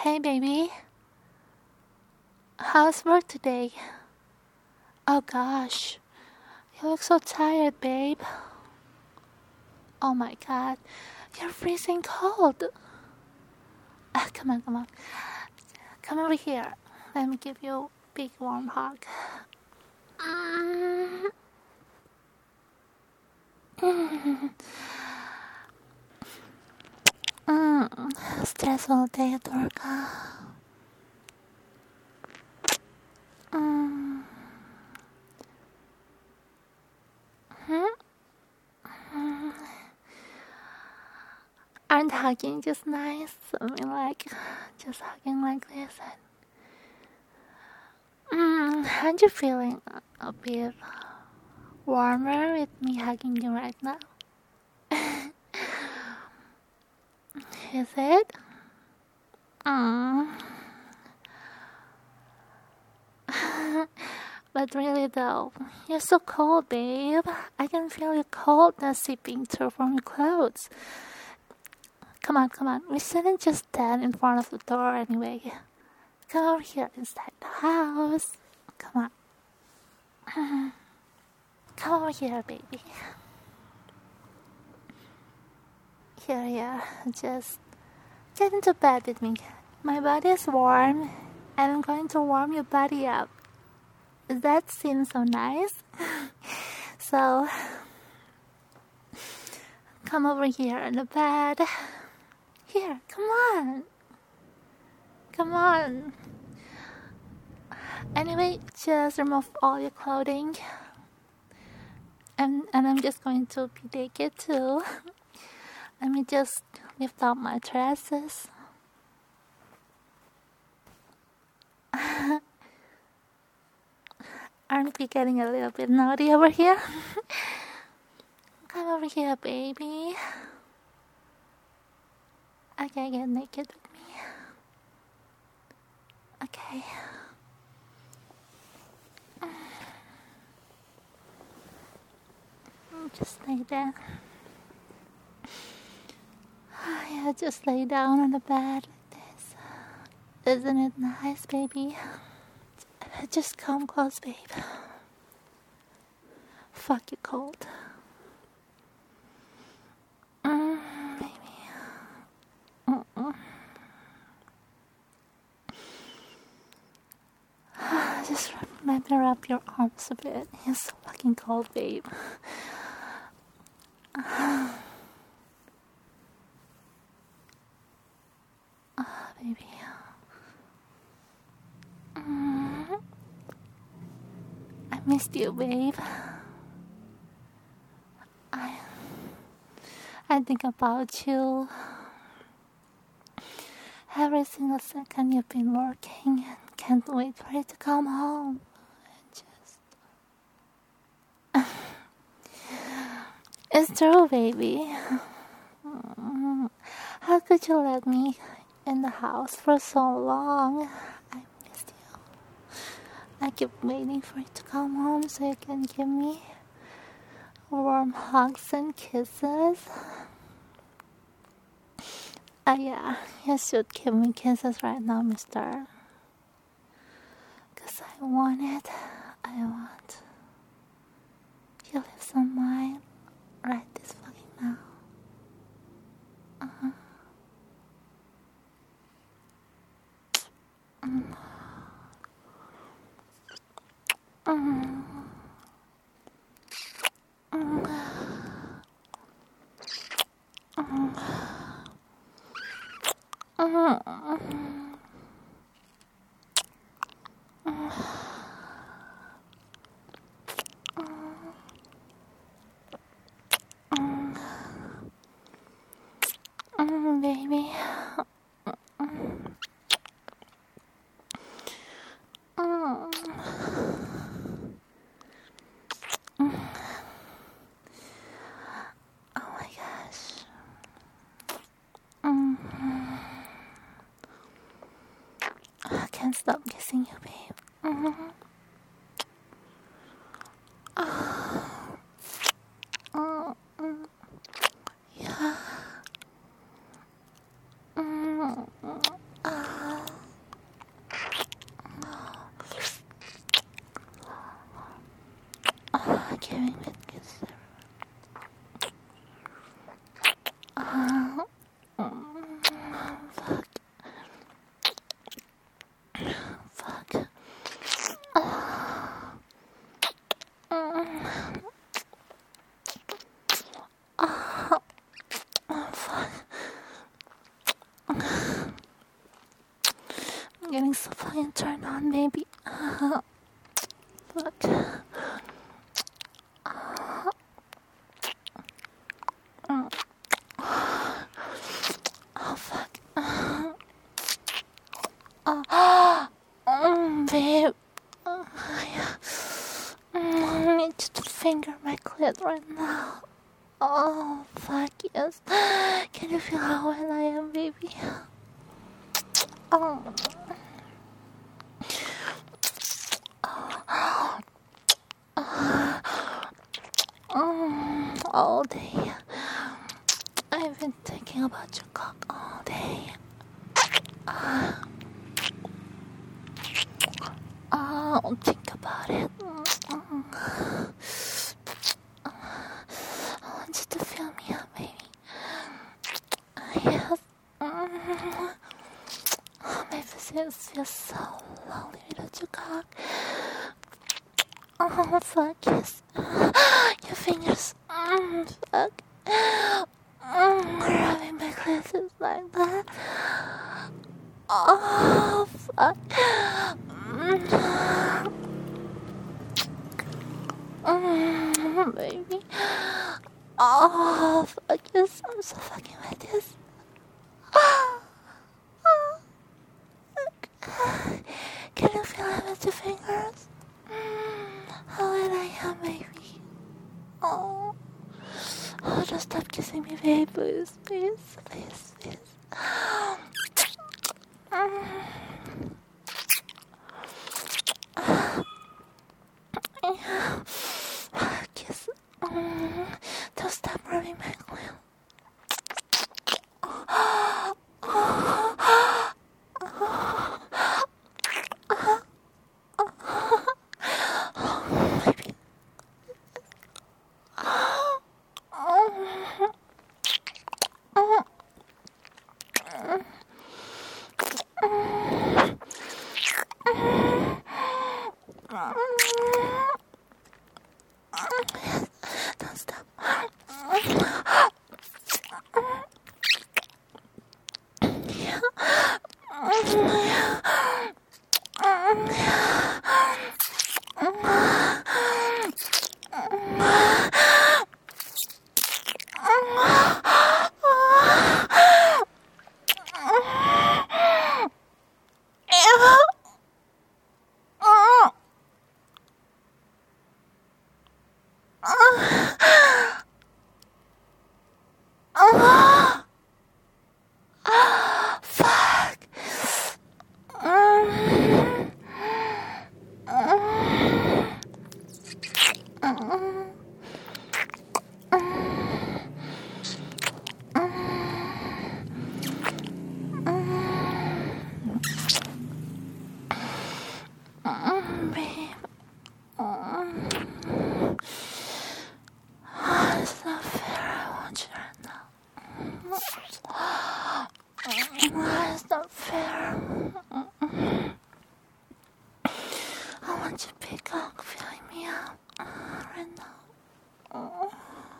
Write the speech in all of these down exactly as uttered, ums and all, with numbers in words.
Hey baby, how's work today? Oh gosh, you look so tired, babe. Oh my god, you're freezing cold. Ah, come on, come on. Come over here. Let me give you a big warm hug. Mm. Mm. Stressful day at work. Mm. Hmm? Mm. Aren't hugging just nice? I mean, like, just hugging like this. And, mm, aren't you feeling a, a bit warmer with me hugging you right now? Is it? Mm. But really though, you're so cold, babe. I can feel your coldness seeping through from your clothes. Come on, come on. We shouldn't just stand in front of the door anyway. Come over here inside the house. Come on. Come over here, baby. Here, here. Just get into bed with me. My body is warm, and I'm going to warm your body up. Does that seem so nice? So, come over here in the bed. Here, come on. Come on. Anyway, just remove all your clothing. And, and I'm just going to be naked too. Let me just lift up my dresses. Aren't we getting a little bit naughty over here? Come over here, baby. Okay, get naked with me. Okay. Just lay there. Yeah, just lay down on the bed like this. Isn't it nice, baby? Just come close, babe. Fuck you cold. Mm, baby. Mm-mm. Just let me wrap your arms a bit. You're so fucking cold, babe. Ah, baby. Mm. I missed you, babe. I, I think about you every single second you've been working, and can't wait for you to come home. Just, it's true, baby. How could you let me in the house for so long? I missed you. I keep waiting for you to come home so you can give me warm hugs and kisses. Oh yeah, you should give me kisses right now, mister. Cause I want it. I want your lips on mine right this fucking now. Uh-huh. Mm. Mm. Mm. Mm. Mm, baby. Mm. Mm. Mm. Oh my gosh. Mm. I can't stop kissing you, babe. Mm. Oh. Mm. Mm. Yeah. Mm. Ah. giving me kisses. Uh, mm, fuck. Fuck. Uh, mm, uh, oh, fuck. I'm getting so fucking turned on, baby. Uh, fuck. Uh, mm, oh, fuck. Uh, uh, mm, babe. Uh, yeah. Mm, I need you to finger my clit right now. Oh, fuck yes. Can you feel how wet I am, baby? Oh. Mm, all day. I've been thinking about your cock all day. Uh, I'll think about it. Mm, I want you to fill me up, baby. Yes. Mm. My face feels so lonely without your cock. Oh, fuck, yes. Your fingers. Mm, fuck. Mm, rubbing my clit like that. Oh, fuck. Mm. Mm, baby. Oh, fuck yes. I'm so fucking wet, yes. Can you feel it with your fingers? Mm, how wet I am, baby. Oh. Oh, just stop kissing me, babe. Please, please, please, please. Mm. Yeah. Kiss. Mm. Don't stop rubbing my gland. Don't stop. Fuck. Mm. Mm. Mm, babe. Mm. It's not fair. I want you right now. Mm, it's not fair. Mm. I want you big cock filling me up uh, right now. Oh.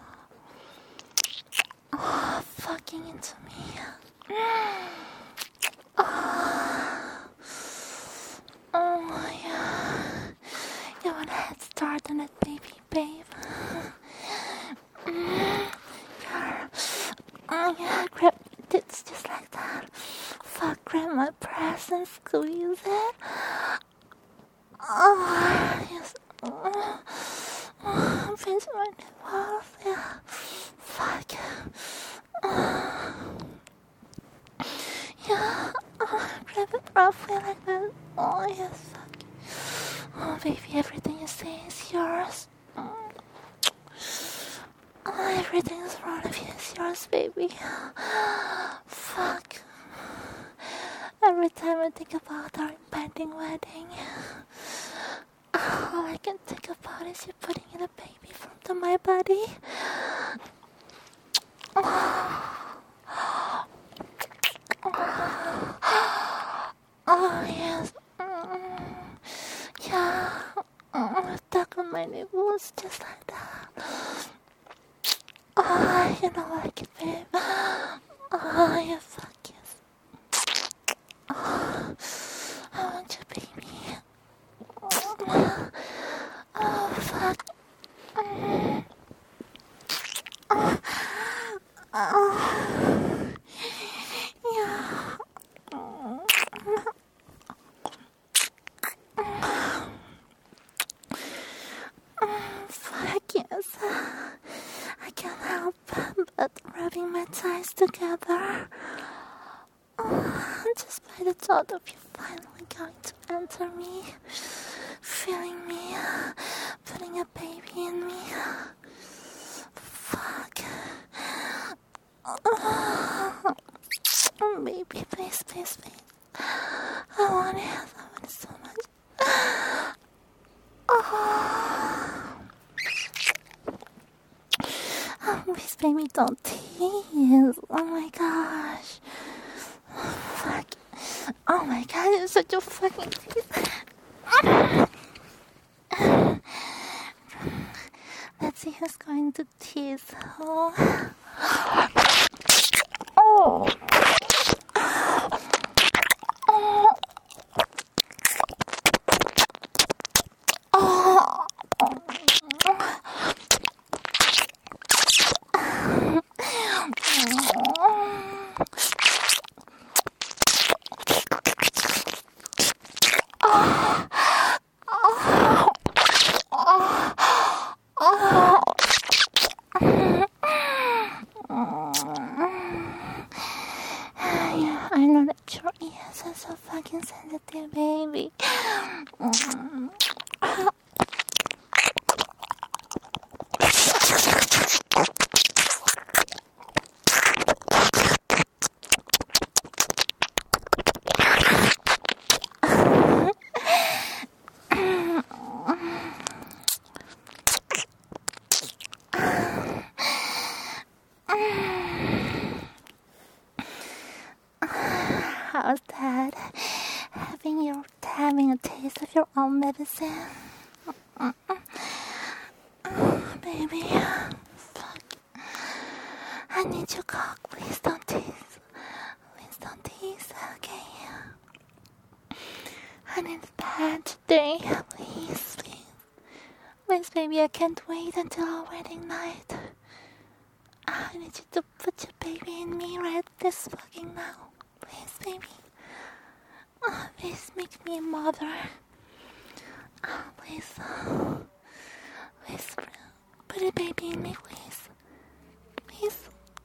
Oh, fucking into me. Oh, oh yeah. You want a head start on it, baby, babe. Mm, yeah. Oh yeah, grab tits just like that. Fuck, grab my breast and squeeze it. Oh, yes. Oh, oh, pinch my nipples. Yeah. Fuck. Oh, yeah. Oh, grab it roughly like that. Oh, yes. Fuck. Oh, baby, everything you say is yours. Oh, everything is wrong of you is yours, baby. Fuck. Every time I think about our impending wedding, all I can think about is you putting in a baby for to my body. Oh, yes. Yeah. Stuck on my nipples just like that. Oh, you know I like it, babe. Oh, you fuck yes. Oh, I want you, baby. Oh, fuck. Oh, oh. Yeah. Fuck yes. I can't help but rubbing my thighs together. Oh, just by the thought of you finally going to enter me, feeling me, putting a baby in me. Fuck. Oh, baby, please, please, please. I want it. I want it so much. Oh. Oh, please, baby, don't tease. Oh my gosh. Fuck. Oh my god, you're such a fucking tease. Let's see who's going to tease who. Oh. I know that your ears are so fucking sensitive, baby. How's that? Having your having a taste of your own medicine, oh, baby. Fuck. I need your cock. Please don't tease. Please don't tease. Okay. I need it bad today. Please, please, please, baby. I can't wait until our wedding night. I need you to put your baby in me right this fucking now. Please, baby. Oh, please make me a mother. Oh, please. Please put a baby in me, please. Please.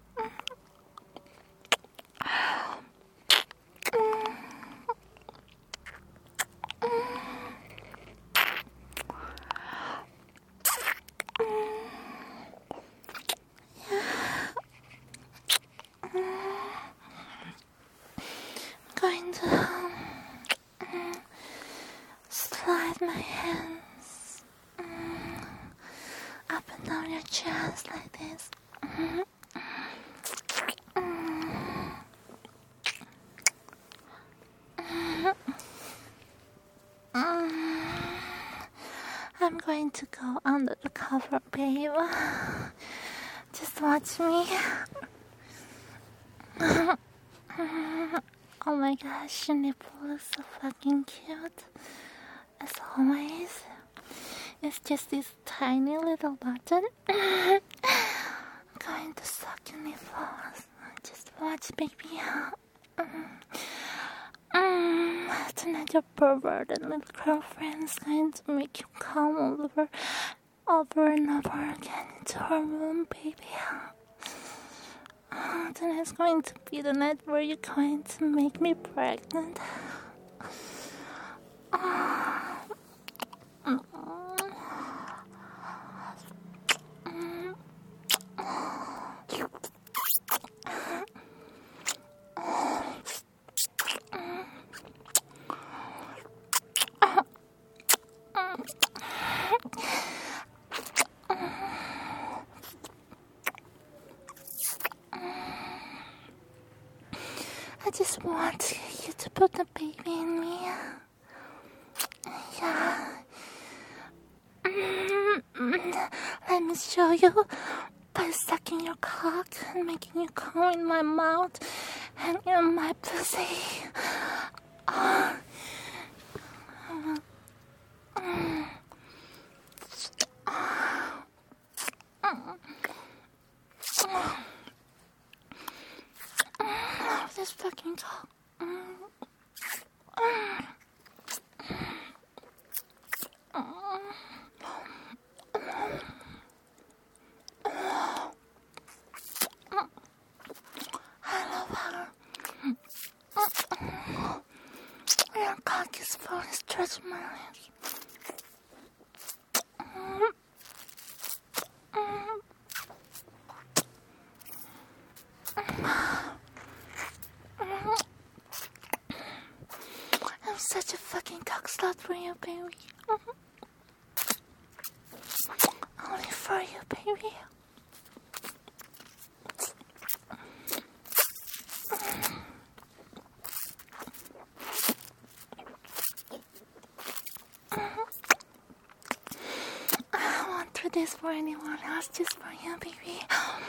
Going to um, slide my hands um, up and down your chest like this. Um, um, um, I'm going to go under the cover, babe. Just watch me. Oh my gosh, your nipple is so fucking cute. As always. It's just this tiny little button. I'm going to suck your nipples. Just watch, baby. Mm, tonight your perverted little girlfriend is going to make you come over, over and over again into her room, baby. Oh, tonight's going to be the night where you're going to make me pregnant. Oh. Mm. Mm. I just want you to put the baby in me. Yeah. Let me show you by sucking your cock and making you come in my mouth and in my pussy. Uh, this fucking cock. Your cock is full of stretch marks. I'm such a fucking cock slut for you, baby. Only for you, baby. I won't do this for anyone else, just for you, baby.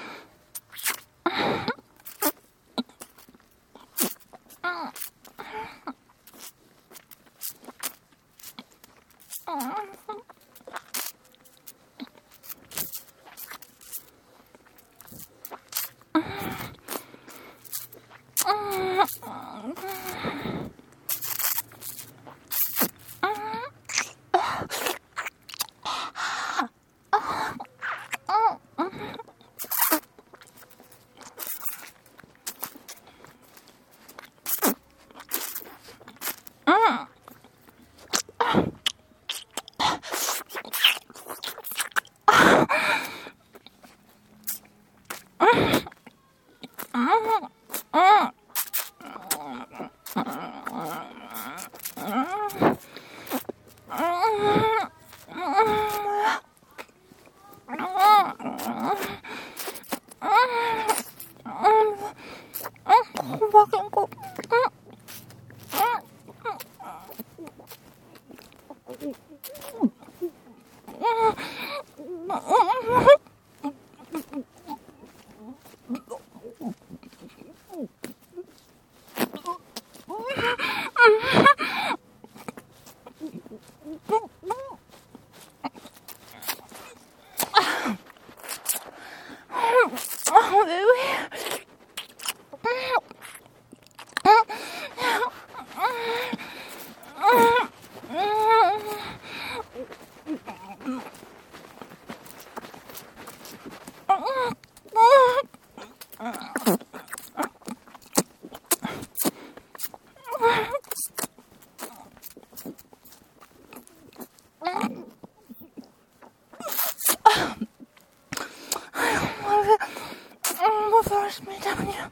Force me down here.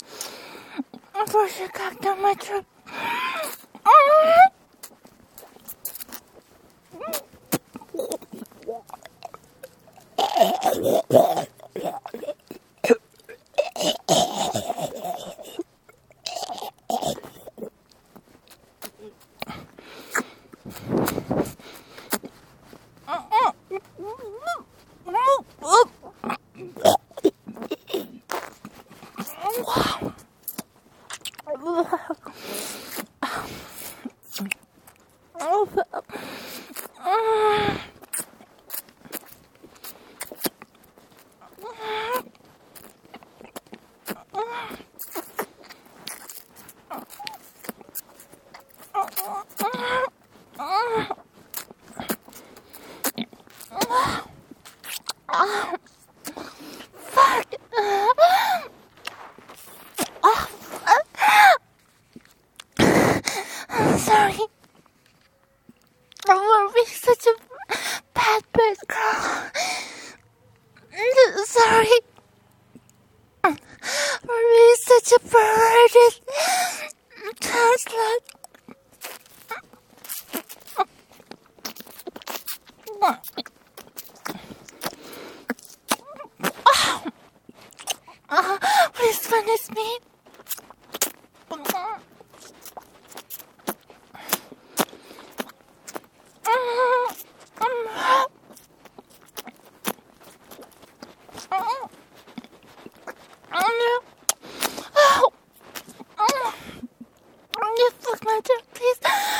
Force your cock down my throat. larger, please.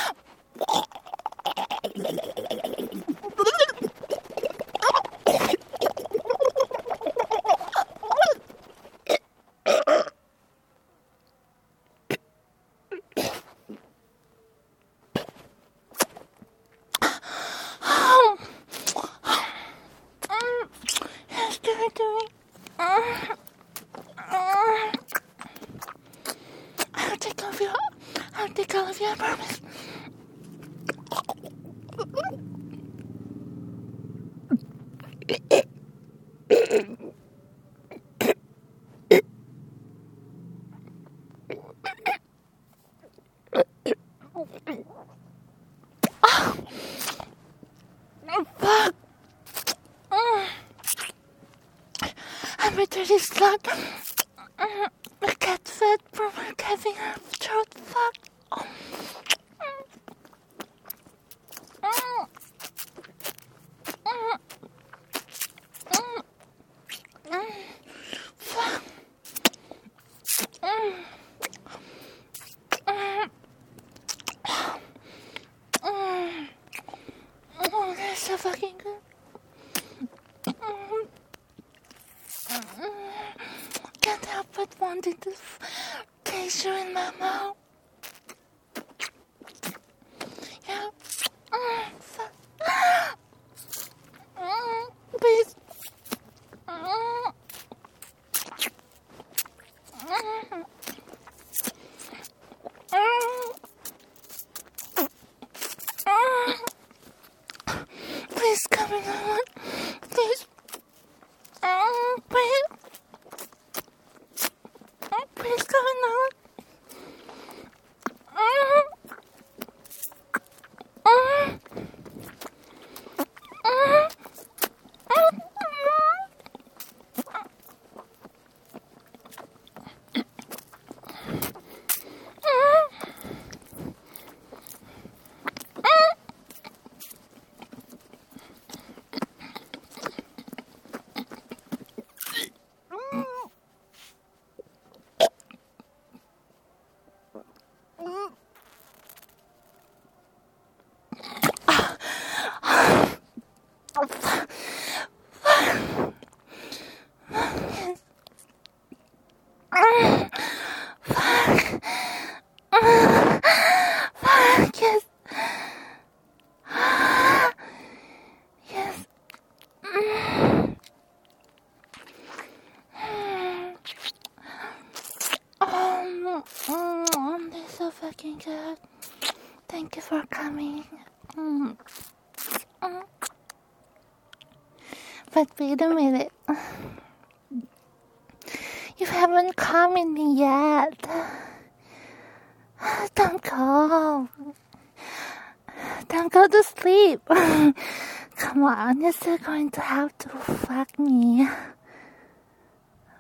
Yes, do it, do it. I'll take all of you. I'll take all of you, I promise. Oh, fuck. I'm a dirty slut. A cat fed from having her throat fucked. Oh, that's so fucking good. Can't help but wanting to f- taste you in my mouth. Yeah. Mm, fuck. Mm, please. Mm. Mm. Mm. Mm. Please come in on. Please. Mm, please. Mm, please come in on. Mm. Mm. Mm. Fuck, yes. Yes. Um, um, they're so fucking good. Thank you for coming. Mm. Mm. But wait a minute. You haven't come in yet. Don't go. Don't go to sleep. Come on, you're still going to have to fuck me.